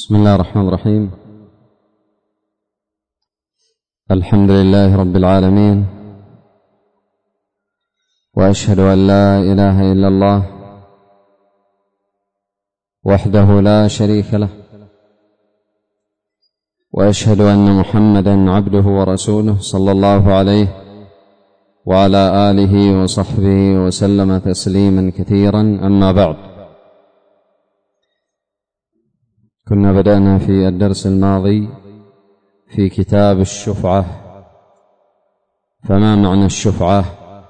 بسم الله الرحمن الرحيم. الحمد لله رب العالمين، وأشهد أن لا إله إلا الله وحده لا شريك له، وأشهد أن محمدا عبده ورسوله صلى الله عليه وعلى آله وصحبه وسلم تسليما كثيرا. أما بعد، كنا بدأنا في الدرس الماضي في كتاب الشفعة. فما معنى الشفعة؟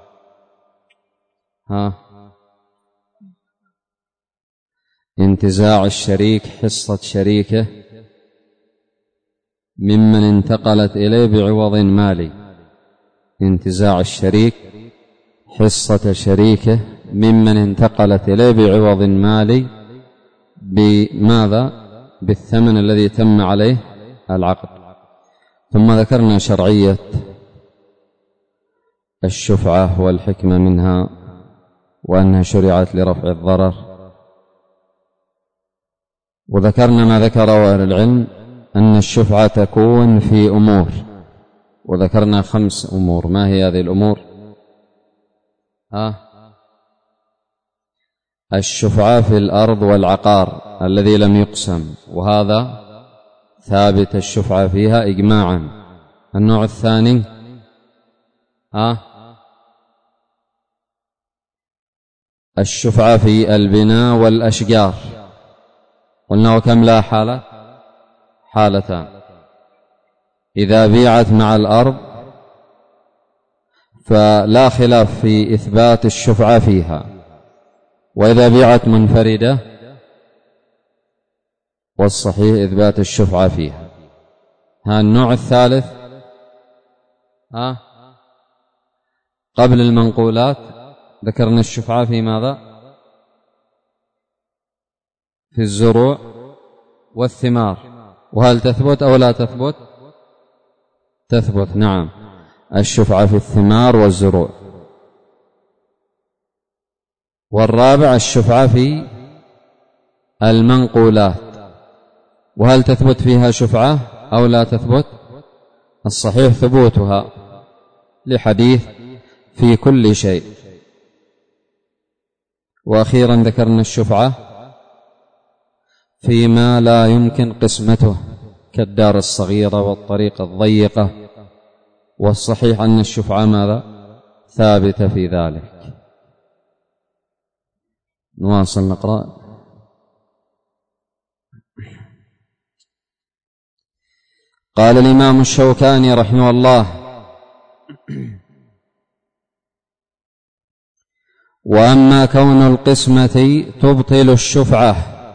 انتزاع الشريك حصة شريكه ممن انتقلت إليه بعوض مالي. انتزاع الشريك حصة شريكه ممن انتقلت إليه بعوض مالي. بماذا؟ بالثمن الذي تم عليه العقد. ثم ذكرنا شرعية الشفعة والحكمة منها، وأنها شرعت لرفع الضرر. وذكرنا ما ذكره أهل العلم أن الشفعة تكون في أمور، وذكرنا 5 أمور. ما هي هذه الأمور؟ الشفعة في الأرض والعقار الذي لم يقسم، وهذا ثابت الشفعة فيها إجماعا. النوع الثاني الشفعة في البناء والأشجار، قلنا وكم لا حالة؟ حالتان. إذا بيعت مع الأرض فلا خلاف في إثبات الشفعة فيها، وإذا بيعت منفردة والصحيح إثبات الشفعة فيها. النوع الثالث قبل المنقولات ذكرنا الشفعة في ماذا؟ في الزروع والثمار. وهل تثبت أو لا تثبت؟ تثبت، نعم، الشفعة في الثمار والزروع. والرابع الشفعة في المنقولات، وهل تثبت فيها شفعة أو لا تثبت؟ الصحيح ثبوتها لحديث في كل شيء. وأخيرا ذكرنا الشفعة فيما لا يمكن قسمته كالدار الصغيرة والطريق الضيقة، والصحيح أن الشفعة ماذا؟ ثابتة في ذلك. نواصل نقرأ. قال الإمام الشوكاني رحمه الله: وأما كون القسمة تبطل الشفعة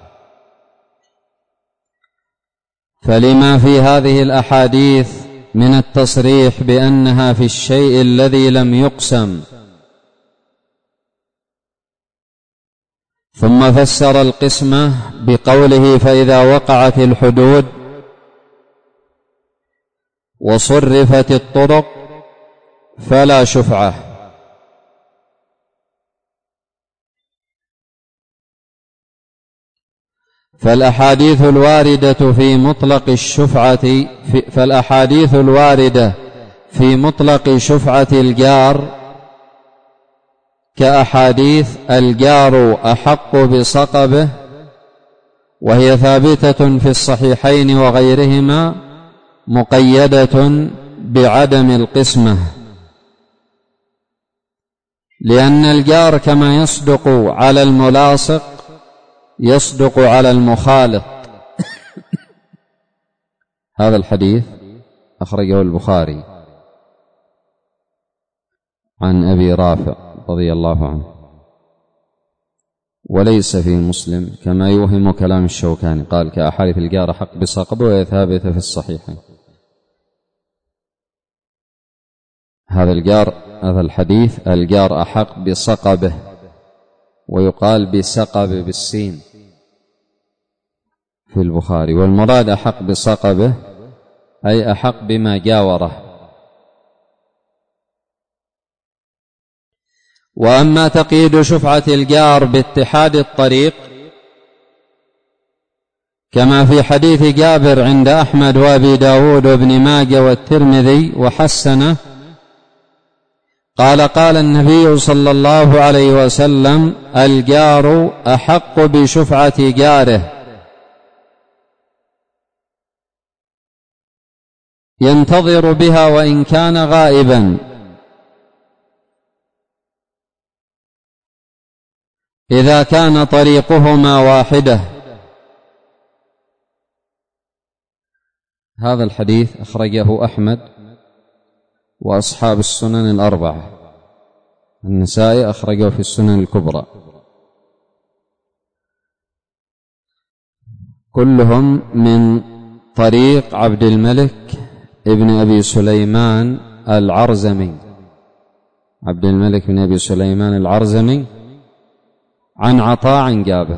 فلما في هذه الأحاديث من التصريح بأنها في الشيء الذي لم يقسم. ثم فسر القسمة بقوله: فإذا وقعت الحدود وصرفت الطرق فلا شفعة. فالأحاديث الواردة في مطلق الشفعة في مطلق شفعة الجار كأحاديث الجار أحق بصقبه، وهي ثابتة في الصحيحين وغيرهما، مقيدة بعدم القسمة، لأن الجار كما يصدق على الملاصق يصدق على المخالط. هذا الحديث أخرجه البخاري عن أبي رافع رضي الله عنه، وليس في مسلم كما يوهم كلام الشوكاني. قال كأحاديث الجار حق بصقبه وهي ثابتة في الصحيحين. هذا الحديث الجار أحق بصقبه، ويقال بسقب بالسين في البخاري، والمراد أحق بصقبه أي أحق بما جاوره. وأما تقييد شفعة الجار باتحاد الطريق كما في حديث جابر عند أحمد وأبي داود وابن ماجه والترمذي وحسنه قال: قال النبي صلى الله عليه وسلم: الجار أحق بشفعة جاره، ينتظر بها وإن كان غائبا، إذا كان طريقهما واحدة. هذا الحديث أخرجه أحمد وأصحاب السنن الأربعة، النسائي أخرجه في السنن الكبرى، كلهم من طريق عبد الملك ابن أبي سليمان العرزمي، عبد الملك بن أبي سليمان العرزمي، عن عطاء عن جابر.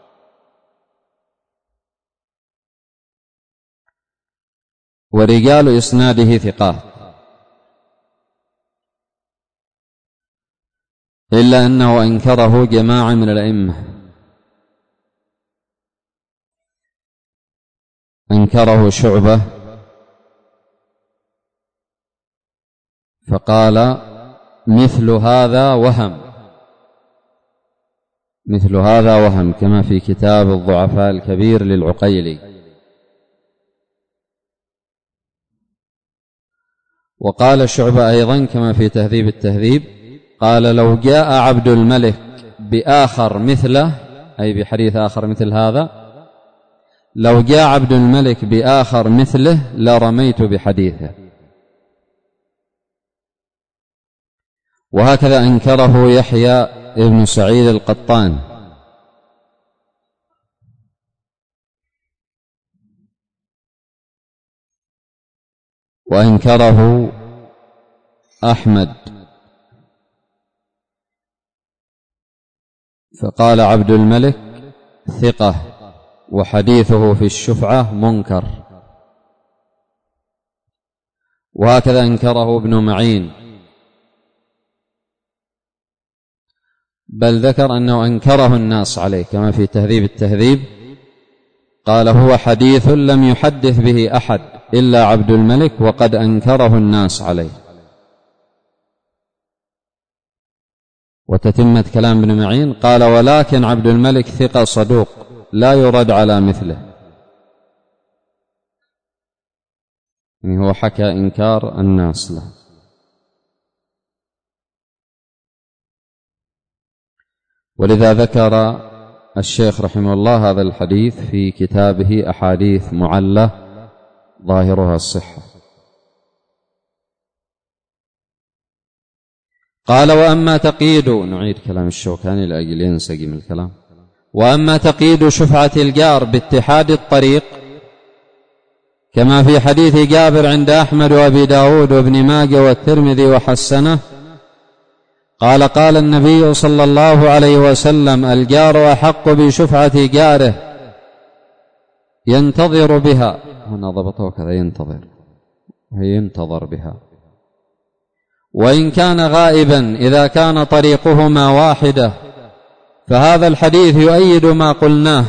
ورجال إسناده ثقات، إلا أنه أنكره جماعة من الأئمة، أنكره شعبة فقال: مثل هذا وهم، مثل هذا وهم، كما في كتاب الضعفاء الكبير للعقيلي. وقال شعبة أيضا كما في تهذيب التهذيب، قال: لو جاء عبد الملك بآخر مثله، أي بحديث آخر مثل هذا، لو جاء عبد الملك بآخر مثله لرميت بحديثه. وهكذا أنكره يحيى ابن سعيد القطان. وأنكره أحمد فقال: عبد الملك ثقة وحديثه في الشفعة منكر. وهكذا أنكره ابن معين، بل ذكر أنه أنكره الناس عليه كما في تهذيب التهذيب، قال: هو حديث لم يحدث به أحد إلا عبد الملك وقد أنكره الناس عليه. وتتمة كلام ابن معين قال: ولكن عبد الملك ثقة صدوق لا يرد على مثله. يعني هو حكى إنكار الناس له. ولذا ذكر الشيخ رحمه الله هذا الحديث في كتابه أحاديث معلة ظاهرها الصحة. قال: وأما تقييد، نعيد كلام الشوكاني لأجل ينسجم الكلام، وأما تقييد شفعة الجار باتحاد الطريق كما في حديث جابر عند أحمد وأبي داود وابن ماجه والترمذي وحسنه، قال: قال النبي صلى الله عليه وسلم: الجار أحق بشفعة جاره، ينتظر بها. هنا ضبطه كذا، ينتظر بها وإن كان غائبا، إذا كان طريقهما واحدة. فهذا الحديث يؤيد ما قلناه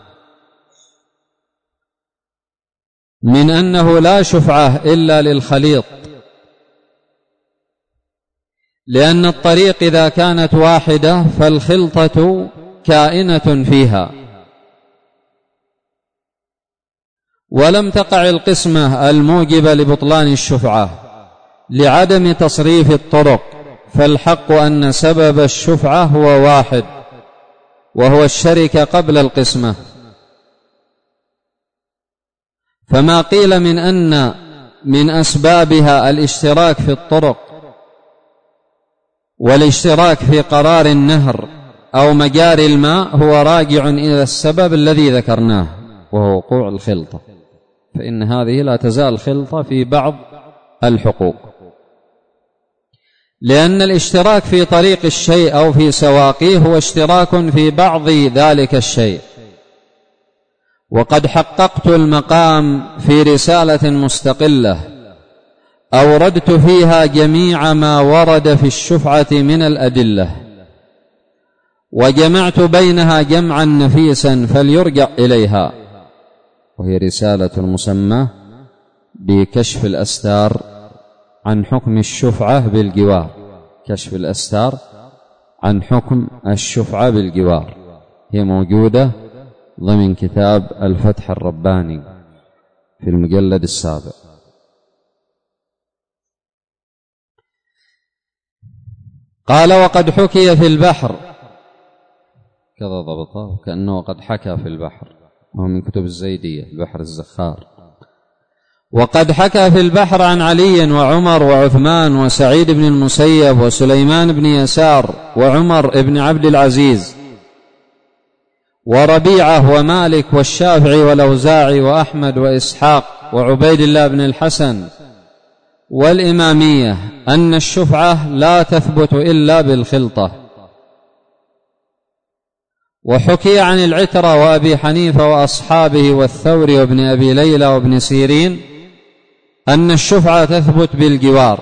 من أنه لا شفعة إلا للخليط، لأن الطريق إذا كانت واحدة فالخلطة كائنة فيها، ولم تقع القسمة الموجبة لبطلان الشفعة لعدم تصريف الطرق، فالحق أن سبب الشفعة هو واحد، وهو الشركة قبل القسمة. فما قيل من أن من أسبابها الاشتراك في الطرق والاشتراك في قرار النهر أو مجاري الماء هو راجع إلى السبب الذي ذكرناه، وهو وقوع الخلطة، فإن هذه لا تزال خلطة في بعض الحقوق، لأن الاشتراك في طريق الشيء أو في سواقيه هو اشتراك في بعض ذلك الشيء. وقد حققت المقام في رسالة مستقلة أوردت فيها جميع ما ورد في الشفعة من الأدلة، وجمعت بينها جمعا نفيسا فليرجع إليها، وهي رسالة مسمى بكشف الأستار عن حكم الشفعة بالجوار. كشف الأستار عن حكم الشفعة بالجوار، هي موجودة ضمن كتاب الفتح الرباني في المجلد السابع. قال: وقد حكي في البحر، كذا ضبطه كأنه قد حكى في البحر، وهو من كتب الزيدية البحر الزخار. وقد حكى في البحر عن علي وعمر وعثمان وسعيد بن المسيب وسليمان بن يسار وعمر بن عبد العزيز وربيعة ومالك والشافعي والأوزاعي وأحمد وإسحاق وعبيد الله بن الحسن والإمامية أن الشفعة لا تثبت إلا بالخلطة. وحكي عن العترة وأبي حنيفة وأصحابه والثوري وابن أبي ليلى وابن سيرين أن الشفعة تثبت بالجوار،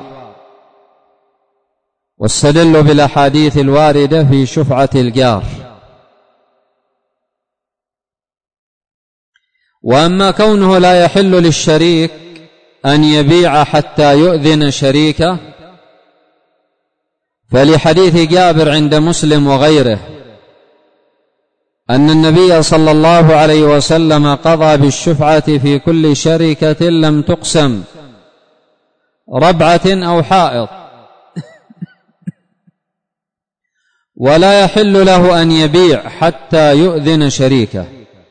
واستدلوا بالأحاديث الواردة في شفعة الجار. وأما كونه لا يحل للشريك أن يبيع حتى يؤذن شريكه فلحديث جابر عند مسلم وغيره أن النبي صلى الله عليه وسلم قضى بالشفعة في كل شركة لم تقسم ربعة أو حائط، ولا يحل له أن يبيع حتى يؤذن شريكه،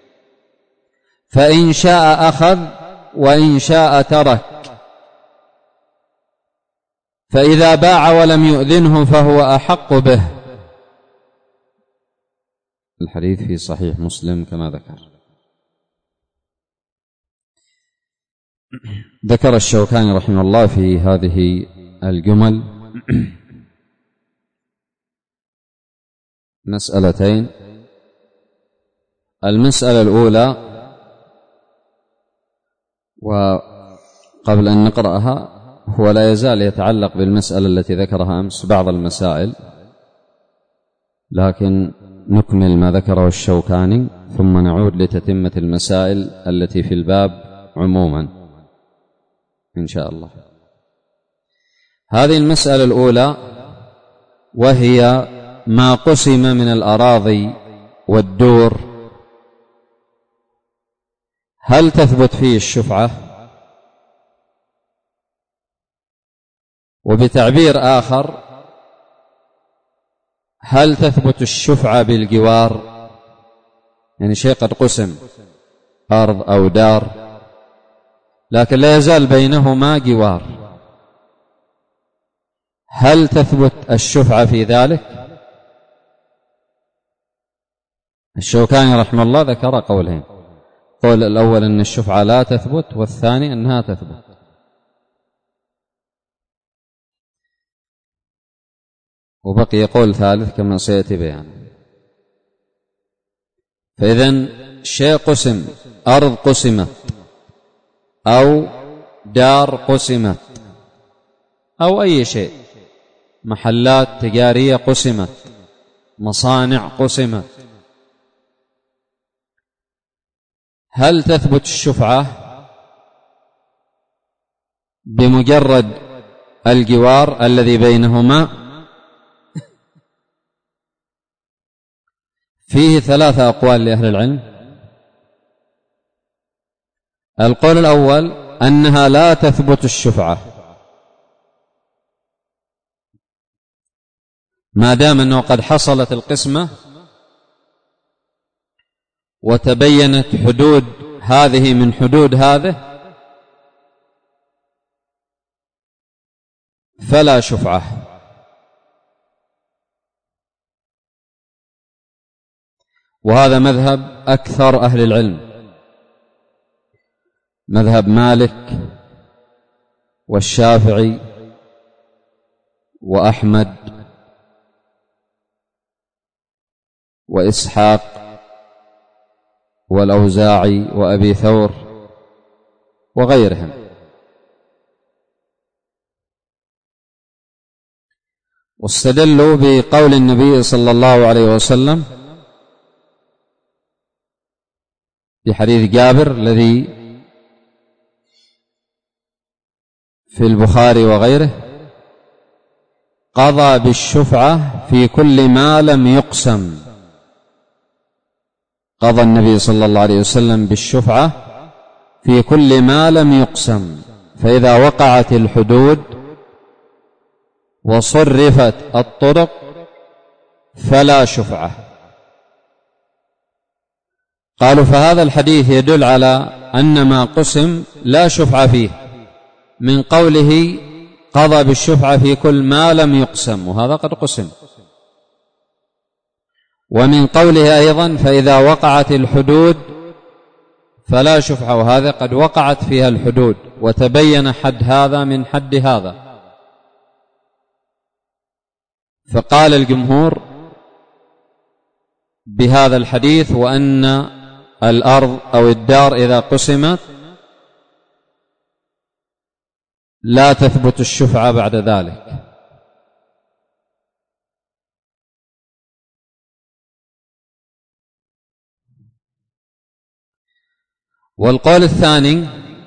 فإن شاء أخذ وإن شاء ترك، فإذا باع ولم يؤذنه فهو أحق به. الحديث في صحيح مسلم كما ذكر الشوكاني رحمه الله في هذه الجمل مسألتين. المسألة الأولى، وقبل أن نقرأها هو لا يزال يتعلق بالمسألة التي ذكرها أمس بعض المسائل، لكن نكمل ما ذكره الشوكاني ثم نعود لتتمة المسائل التي في الباب عموما إن شاء الله. هذه المسألة الأولى وهي ما قسم من الأراضي والدور، هل تثبت فيه الشفعة؟ وبتعبير آخر، هل تثبت الشفعة بالجوار؟ يعني شيء قد قسم أرض أو دار لكن لا يزال بينهما جوار، هل تثبت الشفعة في ذلك؟ الشوكاني رحمه الله ذكر قولين، قول الأول أن الشفعة لا تثبت، والثاني أنها تثبت. وبقي قول ثالث كما سيأتي بيانه. فإذن شيء قسم، أرض قسمت أو دار قسمت أو أي شيء، محلات تجارية قسمت، مصانع قسمت، هل تثبت الشفعة بمجرد الجوار الذي بينهما؟ فيه ثلاثة أقوال لأهل العلم. القول الأول أنها لا تثبت الشفعة ما دام أنه قد حصلت القسمة وتبينت حدود هذه من حدود هذه فلا شفعة. وهذا مذهب أكثر أهل العلم، مذهب مالك والشافعي وأحمد وإسحاق والأوزاعي وأبي ثور وغيرهم. واستدلوا بقول النبي صلى الله عليه وسلم: في حديث جابر الذي في البخاري وغيره: قضى بالشفعة في كل ما لم يقسم. قضى النبي صلى الله عليه وسلم بالشفعة في كل ما لم يقسم، فإذا وقعت الحدود وصرفت الطرق فلا شفعة. قالوا فهذا الحديث يدل على أن ما قسم لا شفعة فيه، من قوله قضى بالشفعة في كل ما لم يقسم، وهذا قد قسم، ومن قوله أيضا فإذا وقعت الحدود فلا شفعة، وهذا قد وقعت فيها الحدود وتبين حد هذا من حد هذا. فقال الجمهور بهذا الحديث: وأن الأرض أو الدار إذا قسمت لا تثبت الشفعة بعد ذلك. والقول الثاني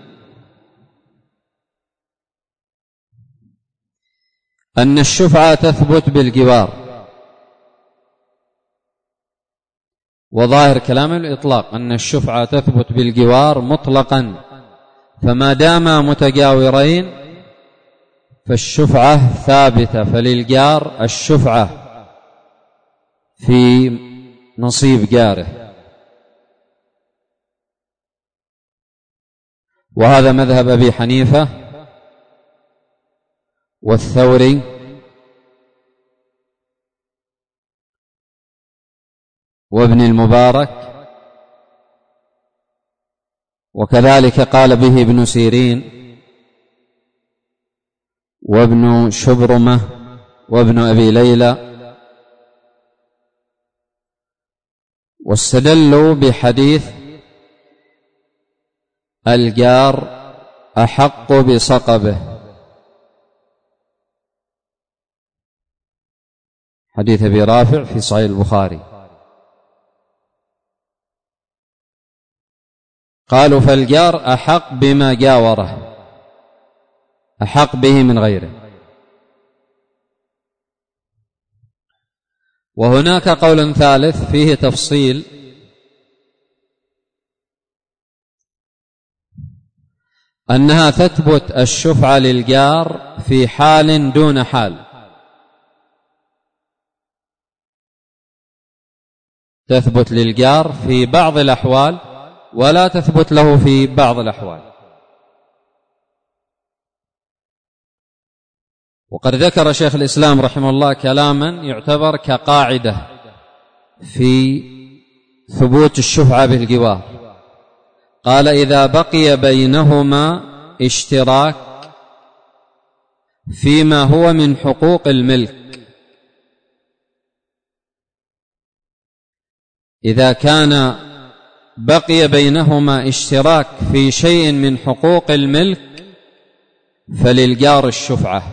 أن الشفعة تثبت بالجوار، وظاهر كلام الإطلاق أن الشفعة تثبت بالجوار مطلقا، فما داما متجاورين فالشفعة ثابتة، فللجار الشفعة في نصيب جاره. وهذا مذهب أبي حنيفة والثوري وابن المبارك، وكذلك قال به ابن سيرين وابن شبرمة وابن أبي ليلى، واستدلوا بحديث الجار أحق بصقبه، حديث أبي رافع في صحيح البخاري. قالوا فالجار أحق بما جاوره، أحق به من غيره. وهناك قول ثالث فيه تفصيل، أنها تثبت الشفعة للجار في حال دون حال، تثبت للجار في بعض الأحوال ولا تثبت له في بعض الأحوال. وقد ذكر شيخ الإسلام رحمه الله كلاما يعتبر كقاعدة في ثبوت الشفعة بالجوار. قال: إذا بقي بينهما اشتراك فيما هو من حقوق الملك، إذا كان بقي بينهما اشتراك في شيء من حقوق الملك فللجار الشفعة،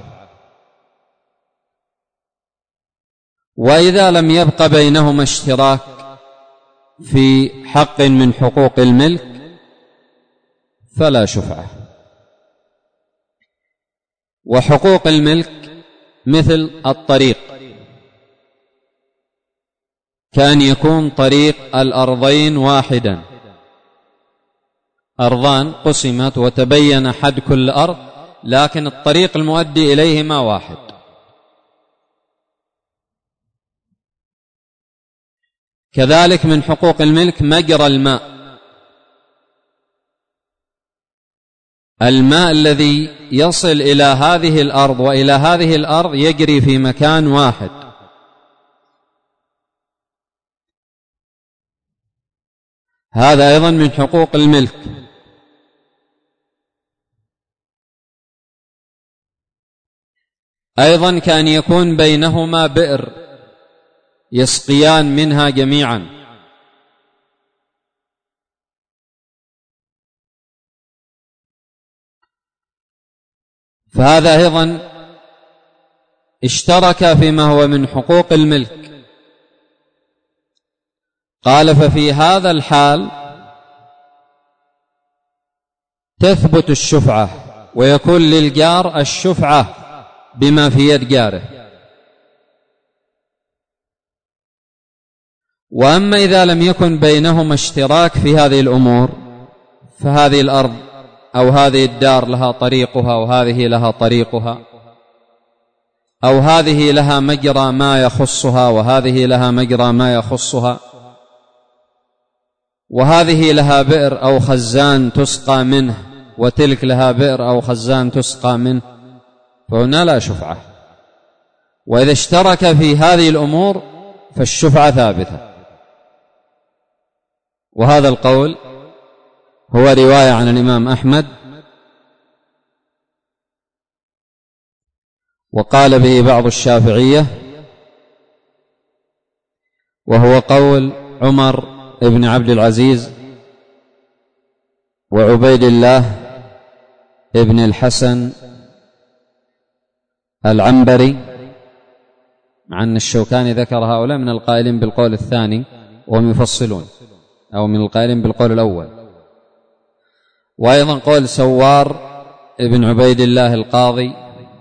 وإذا لم يبق بينهما اشتراك في حق من حقوق الملك فلا شفعة. وحقوق الملك مثل الطريق، كان يكون طريق الأرضين واحدا، أرضان قسمت وتبين حد كل أرض، لكن الطريق المؤدي إليهما واحد. كذلك من حقوق الملك مجرى الماء، الماء الذي يصل إلى هذه الأرض وإلى هذه الأرض يجري في مكان واحد، هذا أيضا من حقوق الملك. أيضا كان يكون بينهما بئر يسقيان منها جميعا، فهذا أيضا اشترك فيما هو من حقوق الملك. قال: ففي هذا الحال تثبت الشفعة ويكون للجار الشفعة بما في يد جاره. وأما إذا لم يكن بينهما اشتراك في هذه الأمور، فهذه الأرض أو هذه الدار لها طريقها وهذه لها طريقها، أو هذه لها مجرى ما يخصها وهذه لها مجرى ما يخصها، وهذه لها بئر أو خزان تسقى منه وتلك لها بئر أو خزان تسقى منه، فهنا لا شفعة. وإذا اشترك في هذه الأمور فالشفعة ثابتة. وهذا القول هو رواية عن الإمام أحمد، وقال به بعض الشافعية، وهو قول عمر بن عبد العزيز وعبيد الله ابن الحسن العنبري، مع أن الشوكاني ذكر هؤلاء من القائلين بالقول الثاني وهم يفصلون، أو من القائلين بالقول الأول. وأيضا قول سوار ابن عبيد الله القاضي.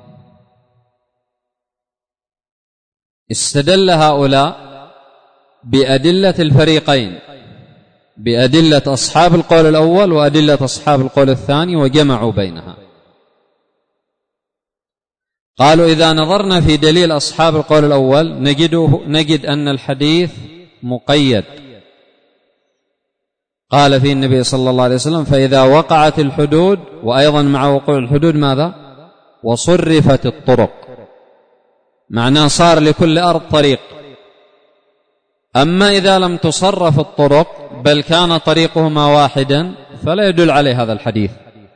استدل هؤلاء بأدلة الفريقين، بأدلة أصحاب القول الأول وأدلة أصحاب القول الثاني، وجمعوا بينها. قالوا إذا نظرنا في دليل أصحاب القول الأول نجد أن الحديث مقيد. قال فيه النبي صلى الله عليه وسلم: فإذا وقعت الحدود، وأيضا مع وقوع الحدود ماذا؟ وصرفت الطرق، معناه صار لكل أرض طريق. أما إذا لم تصرف الطرق بل كان طريقهما واحدا فلا يدل عليه هذا الحديث.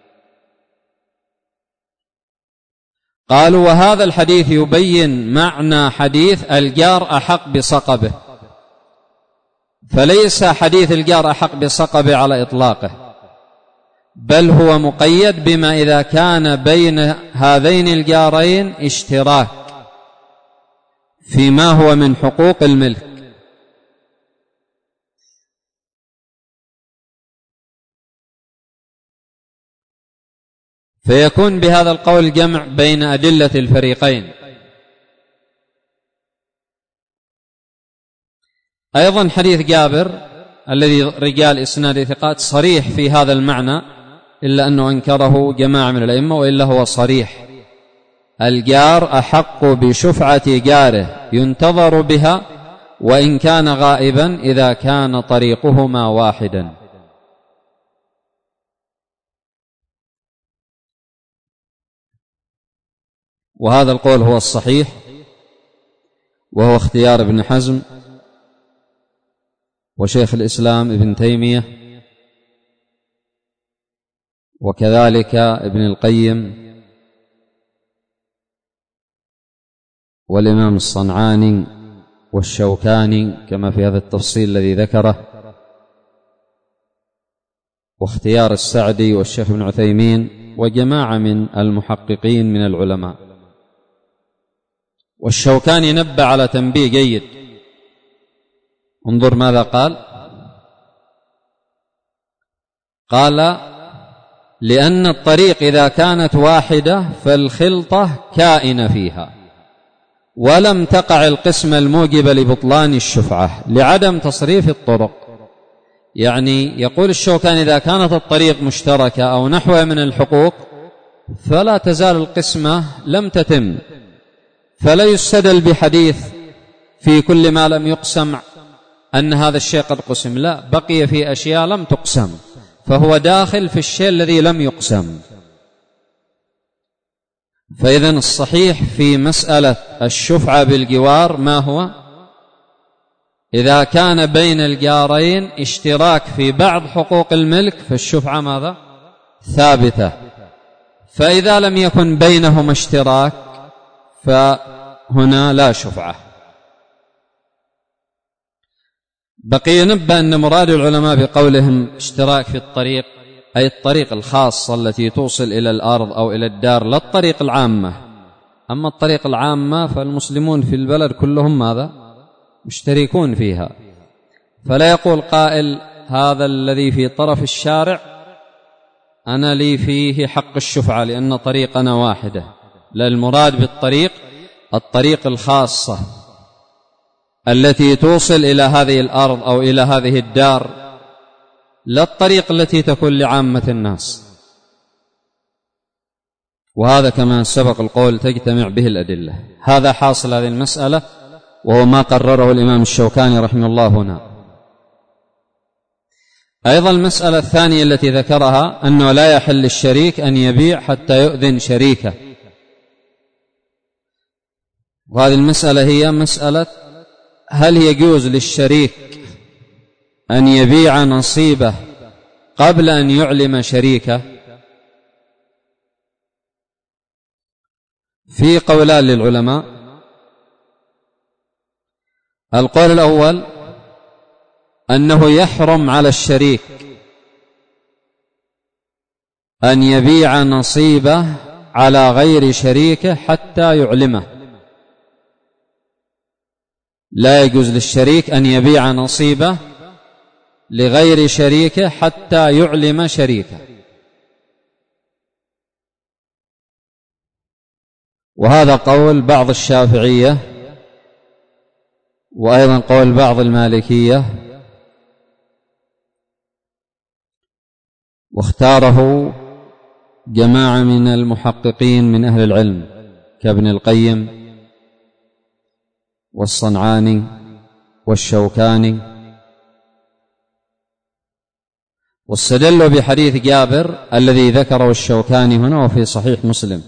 قالوا وهذا الحديث يبين معنى حديث الجار أحق بصقبه، فليس حديث الجار أحق بصقبه على إطلاقه، بل هو مقيد بما إذا كان بين هذين الجارين اشتراك فيما هو من حقوق الملك. فيكون بهذا القول جمع بين أدلة الفريقين. أيضا حديث جابر الذي رجال إسناد ثقات صريح في هذا المعنى، إلا أنه أنكره جماعة من الأئمة، وإلا هو صريح: الجار أحق بشفعة جاره ينتظر بها وإن كان غائبا إذا كان طريقهما واحدا. وهذا القول هو الصحيح، وهو اختيار ابن حزم وشيخ الإسلام ابن تيمية، وكذلك ابن القيم والإمام الصنعاني والشوكاني كما في هذا التفصيل الذي ذكره، واختيار السعدي والشيخ ابن عثيمين وجماعة من المحققين من العلماء. والشوكاني نبه على تنبيه جيد، انظر ماذا قال: لأن الطريق إذا كانت واحدة فالخلطة كائنة فيها، ولم تقع القسمة الموجبة لبطلان الشفعة لعدم تصريف الطرق. يعني يقول الشوكاني إذا كانت الطريق مشتركة أو نحوها من الحقوق فلا تزال القسمة لم تتم، فلا يستدل بحديث في كل ما لم يقسم أن هذا الشيء قد قسم، لا، بقي في أشياء لم تقسم، فهو داخل في الشيء الذي لم يقسم. فإذن الصحيح في مسألة الشفعة بالجوار ما هو؟ إذا كان بين الجارين اشتراك في بعض حقوق الملك فالشفعة ماذا؟ ثابتة. فإذا لم يكن بينهما اشتراك فهنا لا شفعة. بقي نبه أن مراد العلماء بقولهم اشتراك في الطريق أي الطريق الخاصة التي توصل إلى الأرض أو إلى الدار، لا الطريق العامة. أما الطريق العامة فالمسلمون في البلد كلهم ماذا؟ مشتركون فيها، فلا يقول قائل هذا الذي في طرف الشارع أنا لي فيه حق الشفعة لأن طريقنا واحدة، لا المراد بالطريق الطريق الخاصة التي توصل إلى هذه الأرض أو إلى هذه الدار، لا الطريق التي تكون لعامة الناس. وهذا كما سبق القول تجتمع به الأدلة. هذا حاصل هذه المسألة، وهو ما قرره الإمام الشوكاني رحمه الله هنا. أيضا المسألة الثانية التي ذكرها أنه لا يحل للشريك أن يبيع حتى يؤذن شريكه، وهذه المسألة هي مسألة هل يجوز للشريك أن يبيع نصيبه قبل أن يعلم شريكه؟ في قولان للعلماء. القول الأول أنه يحرم على الشريك أن يبيع نصيبه على غير شريكه حتى يعلمه. لا يجوز للشريك أن يبيع نصيبه لغير شريكه حتى يعلم شريكه. وهذا قول بعض الشافعية، وأيضا قول بعض المالكية، واختاره جماعة من المحققين من أهل العلم كابن القيم والصنعاني والشوكاني، واستدلوا بحديث جابر الذي ذكره الشوكاني هنا وفي صحيح مسلم،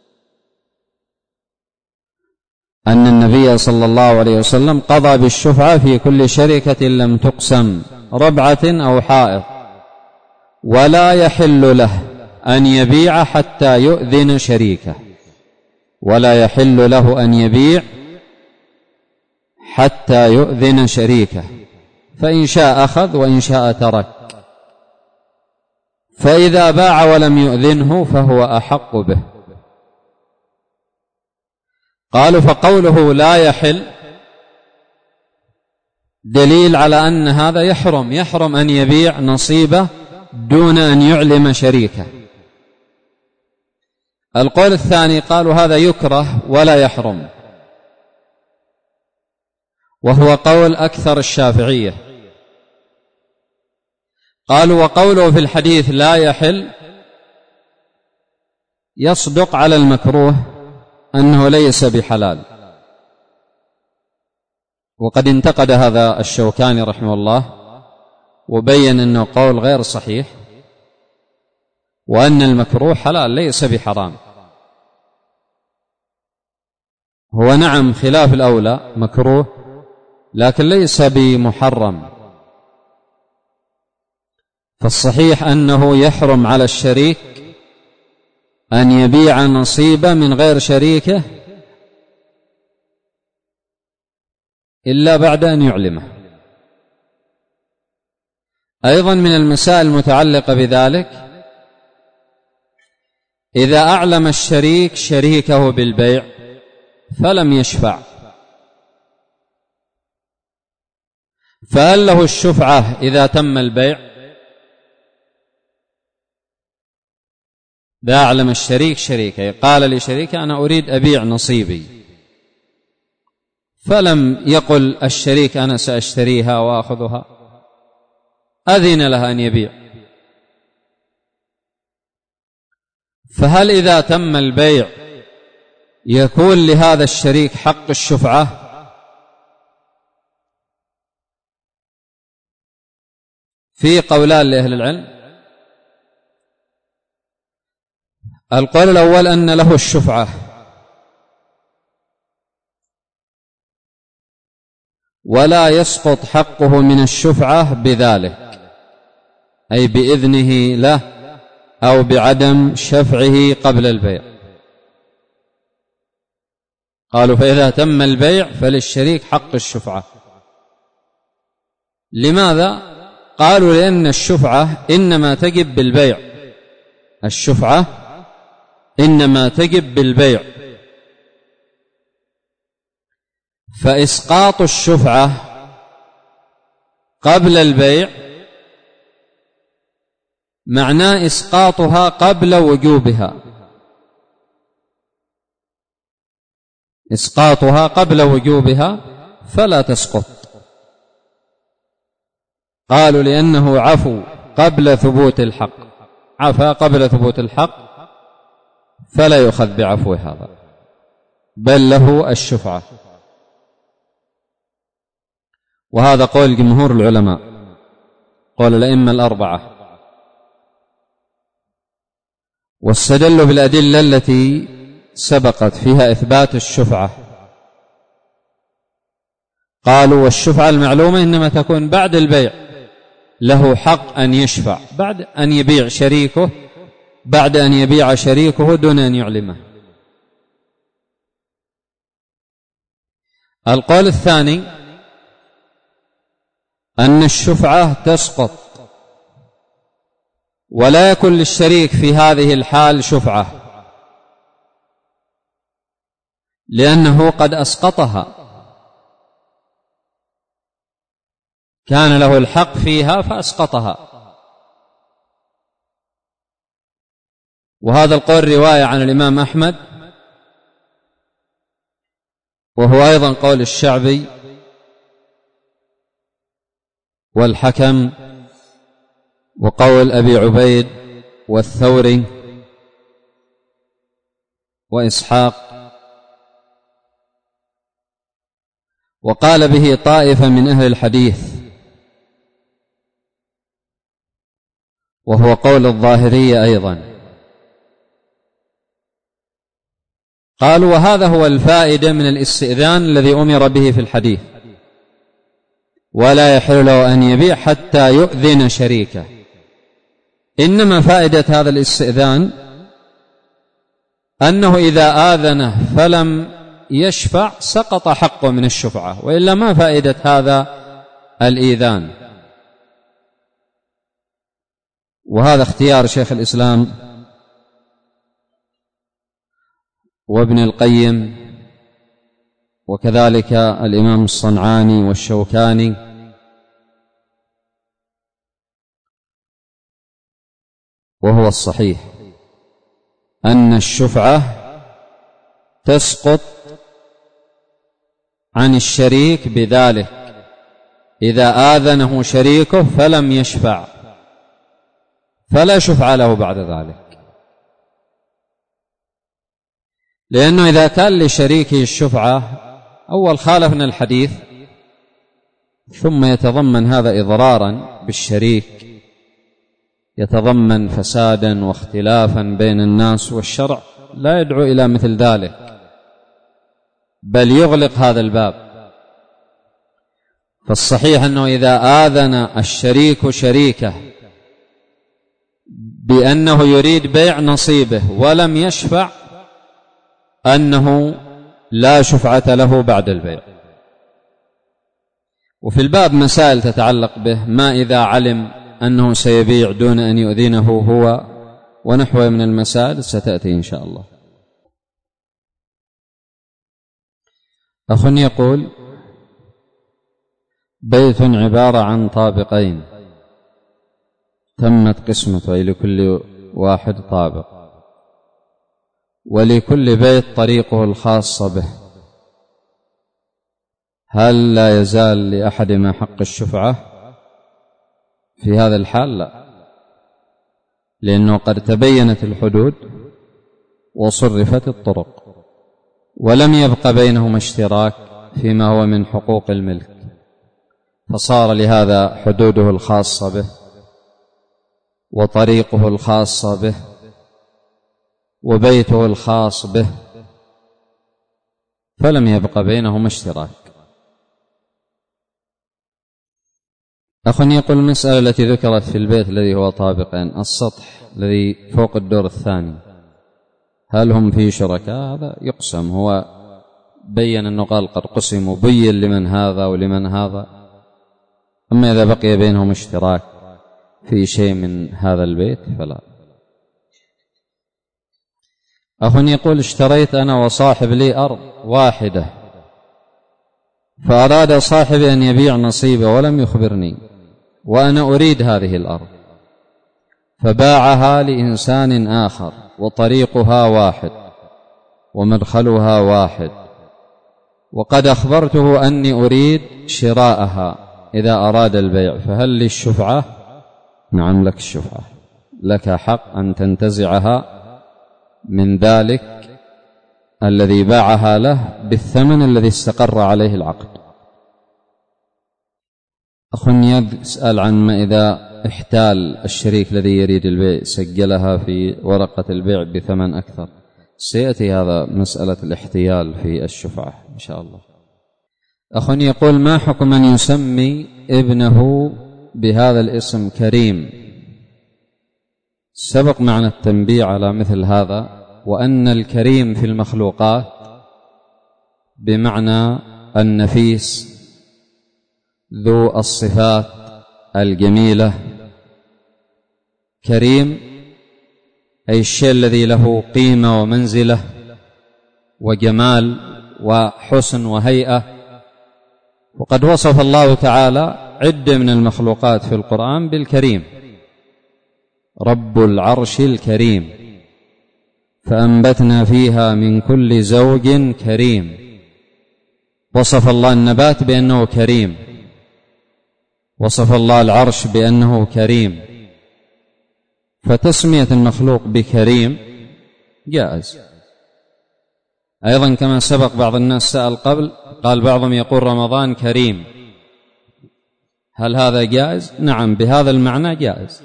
أن النبي صلى الله عليه وسلم قضى بالشفعة في كل شركة لم تقسم ربعة أو حائط، ولا يحل له أن يبيع حتى يؤذن شريكه، ولا يحل له أن يبيع حتى يؤذن شريكه، فإن شاء أخذ وإن شاء ترك، فإذا باع ولم يؤذنه فهو أحق به. قالوا فقوله لا يحل دليل على أن هذا يحرم أن يبيع نصيبه دون أن يعلم شريكه. القول الثاني قالوا هذا يكره ولا يحرم، وهو قول أكثر الشافعية. قالوا وقوله في الحديث لا يحل يصدق على المكروه أنه ليس بحلال، وقد انتقد هذا الشوكاني رحمه الله وبين أنه قول غير صحيح، وأن المكروه حلال ليس بحرام. هو نعم خلاف الأولى مكروه لكن ليس بمحرم، فالصحيح أنه يحرم على الشريك أن يبيع نصيبه من غير شريكه إلا بعد أن يعلمه. أيضا من المسائل المتعلقة بذلك إذا أعلم الشريك شريكه بالبيع فلم يشفع، فهل له الشفعة إذا تم البيع؟ إذا أعلم الشريك شريكه قال لشريكه أنا أريد أبيع نصيبي، فلم يقل الشريك أنا سأشتريها وأخذها، أذن لها أن يبيع، فهل إذا تم البيع يكون لهذا الشريك حق الشفعة؟ في قولان لأهل العلم. القول الأول أن له الشفعة، ولا يسقط حقه من الشفعة بذلك، أي بإذنه له أو بعدم شفعه قبل البيع. قالوا فإذا تم البيع فللشريك حق الشفعة. لماذا؟ قالوا لأن الشفعة إنما تجب بالبيع، الشفعة إنما تجب بالبيع، فإسقاط الشفعة قبل البيع معناه إسقاطها قبل وجوبها، إسقاطها قبل وجوبها فلا تسقط. قالوا لأنه عفو قبل ثبوت الحق، عفا قبل ثبوت الحق فلا يؤخذ بعفو هذا، بل له الشفعة. وهذا قول جمهور العلماء، قول الأئمة الأربعة، واستدلوا بالأدلة التي سبقت فيها إثبات الشفعة. قالوا والشفعة المعلومة إنما تكون بعد البيع، له حق أن يشفع بعد أن يبيع شريكه، بعد أن يبيع شريكه دون أن يعلمه. القول الثاني أن الشفعة تسقط ولا يكون للشريك في هذه الحال شفعة، لأنه قد أسقطها، كان له الحق فيها فأسقطها. وهذا القول رواية عن الإمام أحمد، وهو أيضا قول الشعبي والحكم وقول أبي عبيد والثوري وإسحاق، وقال به طائفة من أهل الحديث، وهو قول الظاهرية أيضا. قالوا وهذا هو الفائدة من الاستئذان الذي أمر به في الحديث، ولا يحل له أن يبيع حتى يؤذن شريكه. إنما فائدة هذا الاستئذان أنه إذا آذنه فلم يشفع سقط حقه من الشفعة، وإلا ما فائدة هذا الإيذان. وهذا اختيار شيخ الإسلام وابن القيم، وكذلك الإمام الصنعاني والشوكاني، وهو الصحيح أن الشفعة تسقط عن الشريك بذلك إذا آذنه شريكه فلم يشفع، فلا شفعة له بعد ذلك، لأنه إذا كان لشريكه الشفعة أول خالفنا الحديث، ثم يتضمن هذا إضرارا بالشريك، يتضمن فسادا واختلافا بين الناس، والشرع لا يدعو إلى مثل ذلك، بل يغلق هذا الباب. فالصحيح أنه إذا آذن الشريك شريكه بأنه يريد بيع نصيبه ولم يشفع، أنه لا شفعة له بعد البيع. وفي الباب مسائل تتعلق به، ما إذا علم أنه سيبيع دون أن يؤذنه هو، ونحوه من المسائل ستأتي إن شاء الله. أخ يقول: بيت عبارة عن طابقين تمت قسمته، أي لكل واحد طابق، ولكل بيت طريقه الخاصة به، هل لا يزال لأحدهما حق الشفعة في هذا الحال؟ لا، لأنه قد تبينت الحدود وصرفت الطرق، ولم يبق بينهما اشتراك فيما هو من حقوق الملك، فصار لهذا حدوده الخاصة به وطريقه الخاصة به وبيته الخاص به، فلم يبق بينهما اشتراك. أخ يقول: المسألة التي ذكرت في البيت الذي هو طابقين، السطح الذي فوق الدور الثاني، هل هم فيه شركاء؟ هذا يقسم، هو بين أنه قال قد قسم وبين لمن هذا ولمن هذا. أما إذا بقي بينهم اشتراك في شيء من هذا البيت فلا. أخ يقول: اشتريت أنا وصاحب لي أرض واحدة، فأراد صاحبي أن يبيع نصيبه ولم يخبرني، وأنا أريد هذه الأرض، فباعها لإنسان آخر وطريقها واحد ومدخلها واحد، وقد أخبرته أني أريد شراءها إذا أراد البيع، فهل لي الشفعة؟ نعم لك الشفعة، لك حق أن تنتزعها من ذلك الذي باعها له بالثمن الذي استقر عليه العقد. أخ يسأل عن ما إذا احتال الشريك الذي يريد البيع سجلها في ورقة البيع بثمن أكثر. سيأتي هذا مسألة الاحتيال في الشفعة إن شاء الله. أخ يقول: ما حكم من يسمي ابنه بهذا الاسم كريم؟ سبق معنا التنبيه على مثل هذا، وأن الكريم في المخلوقات بمعنى النفيس ذو الصفات الجميلة. كريم أي الشيء الذي له قيمة ومنزلة وجمال وحسن وهيئة. وقد وصف الله تعالى عدة من المخلوقات في القرآن بالكريم: رب العرش الكريم، فأنبتنا فيها من كل زوج كريم. وصف الله النبات بأنه كريم، وصف الله العرش بأنه كريم، فتسمية المخلوق بكريم جائز. أيضا كما سبق بعض الناس سأل قبل، قال بعضهم يقول رمضان كريم، هل هذا جائز؟ نعم، بهذا المعنى جائز.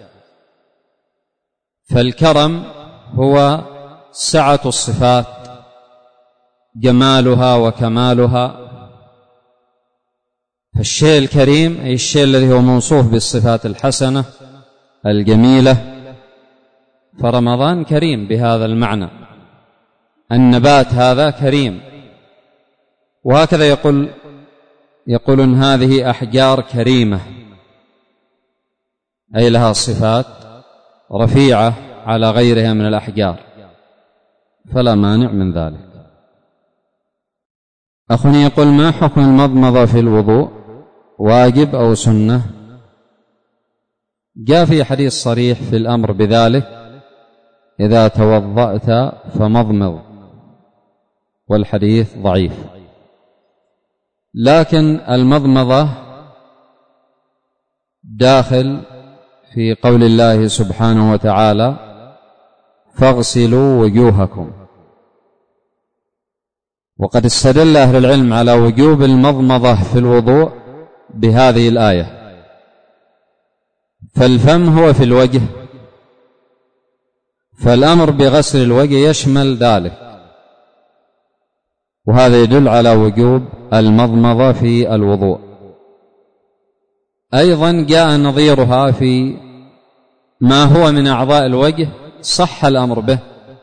فالكرم هو سعة الصفات، جمالها وكمالها. فالشيء الكريم أي الشيء الذي هو موصوف بالصفات الحسنة الجميلة، فرمضان كريم بهذا المعنى. النبات هذا كريم. وهكذا يقولون هذه أحجار كريمة، أي لها صفات رفيعة على غيرها من الأحجار، فلا مانع من ذلك. أخونا يقول: ما حكم المضمضة في الوضوء، واجب أو سنة؟ جاء في حديث صريح في الأمر بذلك: إذا توضأت فمضمض، والحديث ضعيف. لكن المضمضة داخل في قول الله سبحانه وتعالى: فاغسلوا وجوهكم. وقد استدل أهل العلم على وجوب المضمضة في الوضوء بهذه الآية: فالفم هو في الوجه، فالأمر بغسل الوجه يشمل ذلك، وهذا يدل على وجوب المضمضة في الوضوء. أيضا جاء نظيرها في ما هو من أعضاء الوجه صح الأمر به،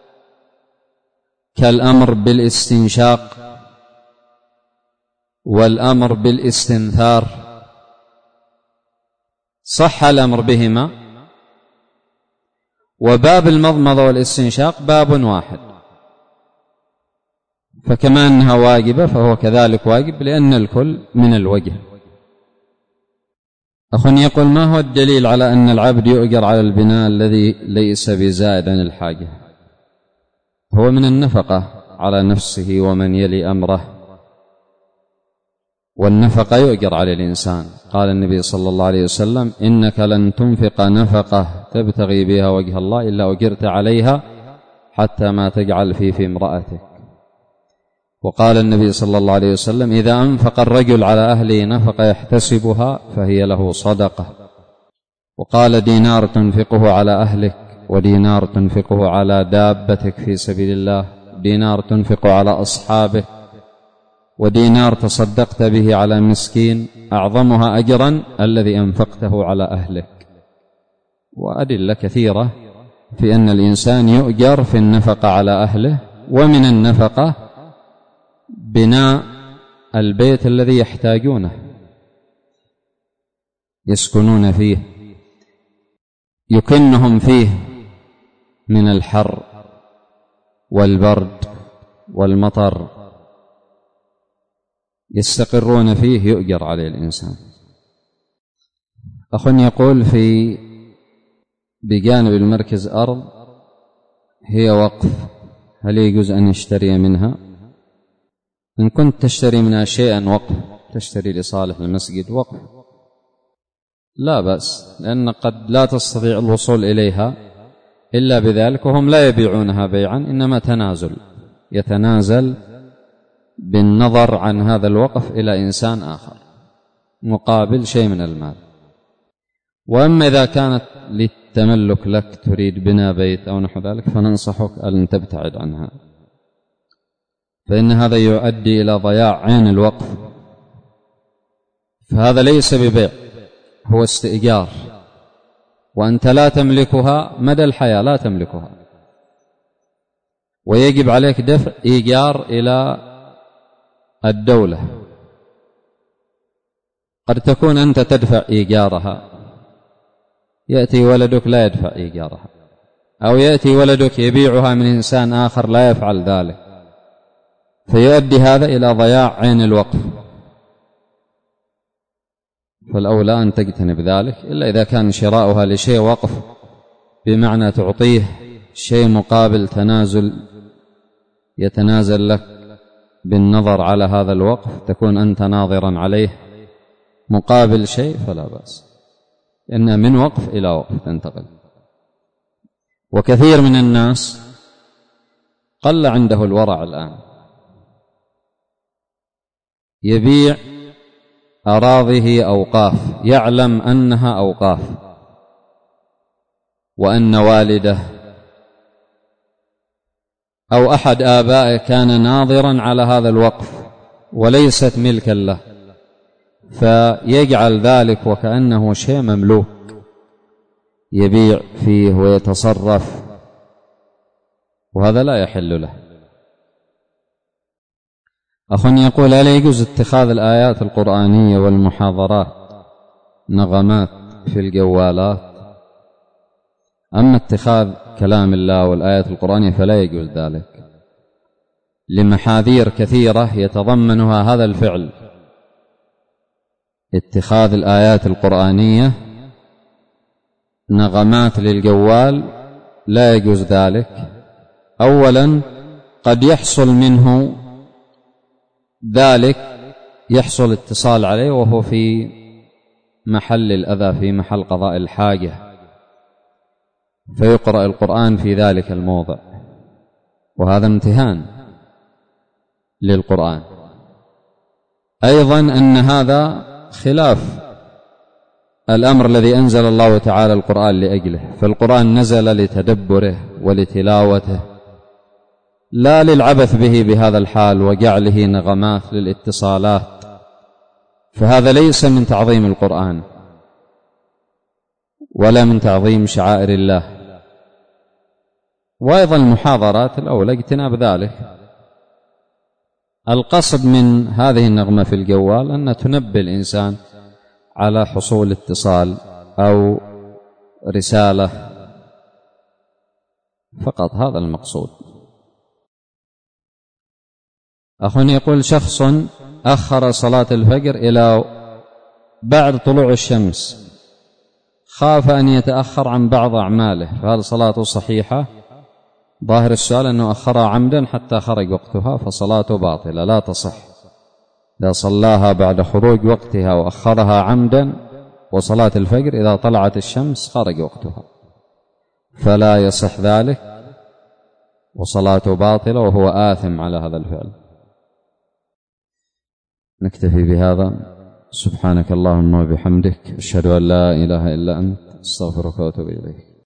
كالأمر بالاستنشاق والأمر بالاستنثار، صح الأمر بهما. وباب المضمضة والاستنشاق باب واحد، فكما أنها واجبة فهو كذلك واجب، لأن الكل من الوجه. أخ يقول: ما هو الدليل على أن العبد يؤجر على البناء الذي ليس بزائد عن الحاجة؟ هو من النفقة على نفسه ومن يلي أمره، والنفقة يؤجر على الإنسان. قال النبي صلى الله عليه وسلم: إنك لن تنفق نفقة تبتغي بها وجه الله إلا أجرت عليها حتى ما تجعل في امرأتك. وقال النبي صلى الله عليه وسلم: إذا أنفق الرجل على أهله نفقة يحتسبها فهي له صدقة. وقال: دينار تنفقه على أهلك، ودينار تنفقه على دابتك في سبيل الله، دينار تنفقه على أصحابك، ودينار تصدقت به على مسكين، أعظمها أجرا الذي أنفقته على أهلك. وأدلة كثيرة في أن الإنسان يؤجر في النفقة على أهله. ومن النفقة بناء البيت الذي يحتاجونه يسكنون فيه، يكنهم فيه من الحر والبرد والمطر، يستقرون فيه، يؤجر عليه الإنسان. أخ يقول: في بجانب المركز أرض هي وقف، هل يجوز أن يشتري منها؟ إن كنت تشتري منها شيئا وقف، تشتري لصالح المسجد وقف، لا بأس، لأن قد لا تستطيع الوصول إليها إلا بذلك، وهم لا يبيعونها بيعا، إنما يتنازل بالنظر عن هذا الوقف إلى إنسان آخر مقابل شيء من المال. وأما إذا كانت للتملك لك، تريد بناء بيت أو نحو ذلك، فننصحك أن تبتعد عنها، فإن هذا يؤدي إلى ضياع عين الوقف، فهذا ليس ببيع، هو استئجار، وأنت لا تملكها مدى الحياة، لا تملكها، ويجب عليك دفع إيجار إلى الدولة. قد تكون أنت تدفع إيجارها، يأتي ولدك لا يدفع إيجارها، أو يأتي ولدك يبيعها من إنسان آخر لا يفعل ذلك، فيؤدي هذا إلى ضياع عين الوقف، فالأولى أن تجتنب ذلك، إلا إذا كان شراؤها لشيء وقف، بمعنى تعطيه شيء مقابل تنازل، يتنازل لك بالنظر على هذا الوقف، تكون أنت ناظرا عليه مقابل شيء، فلا بأس، إن من وقف إلى وقف تنتقل. وكثير من الناس قل عنده الورع الآن، يبيع أراضيه أوقاف، يعلم أنها أوقاف، وأن والده أو أحد آبائه كان ناظرا على هذا الوقف وليست ملكا له، فيجعل ذلك وكأنه شيء مملوك، يبيع فيه ويتصرف، وهذا لا يحل له. أخ يقول: هل يجوز اتخاذ الآيات القرآنية والمحاضرات نغمات في الجوالات؟ أما اتخاذ كلام الله والآيات القرآنية فلا يجوز ذلك، لمحاذير كثيرة يتضمنها هذا الفعل. اتخاذ الآيات القرآنية نغمات للجوال لا يجوز ذلك. أولا قد يحصل منه ذلك، يحصل اتصال عليه وهو في محل الأذى، في محل قضاء الحاجة، فيقرأ القرآن في ذلك الموضع، وهذا امتهان للقرآن. أيضا أن هذا خلاف الأمر الذي أنزل الله تعالى القرآن لأجله، فالقرآن نزل لتدبره ولتلاوته، لا للعبث به بهذا الحال وجعله نغمات للاتصالات، فهذا ليس من تعظيم القرآن ولا من تعظيم شعائر الله. وأيضا المحاضرات الأولى اجتناب ذلك. القصد من هذه النغمة في الجوال أن تنبه الإنسان على حصول اتصال أو رسالة فقط، هذا المقصود. أخ يقول: شخص أخر صلاة الفجر إلى بعد طلوع الشمس، خاف أن يتأخر عن بعض أعماله، فهل صلاته صحيحة؟ ظاهر السؤال أنه أخرها عمدا حتى خرج وقتها، فصلاته باطلة لا تصح. إذا صلاها بعد خروج وقتها وأخرها عمدا، وصلاة الفجر إذا طلعت الشمس خرج وقتها، فلا يصح ذلك، وصلاته باطلة وهو آثم على هذا الفعل. نكتفي بهذا. سبحانك اللهم وبحمدك، أشهد أن لا إله إلا أنت، أستغفرك وأتوب إليك.